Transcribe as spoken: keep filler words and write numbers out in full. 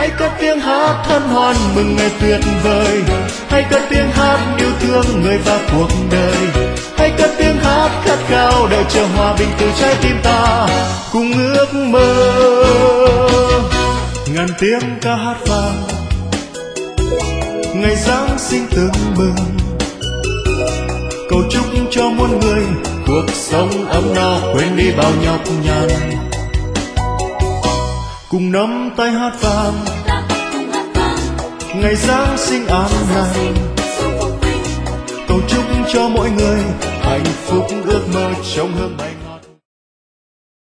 hãy cất tiếng hát hân hoan mừng ngày tuyệt vời, hãy cất tiếng hát yêu thương người và cuộc đời, hãy cất tiếng hát khát khao đợi chờ hòa bình từ trái tim ta cùng ước mơ. Ngàn tiếng ca hát vang ngày Giáng sinh tưng bừng, cầu chúc cho muôn người cuộc sống ấm no quên đi bao nhọc nhằn, cùng nắm tay hát vang ngày Giáng sinh an lành, cầu chúc cho mỗi người hạnh phúc ước mơ trong hương bay.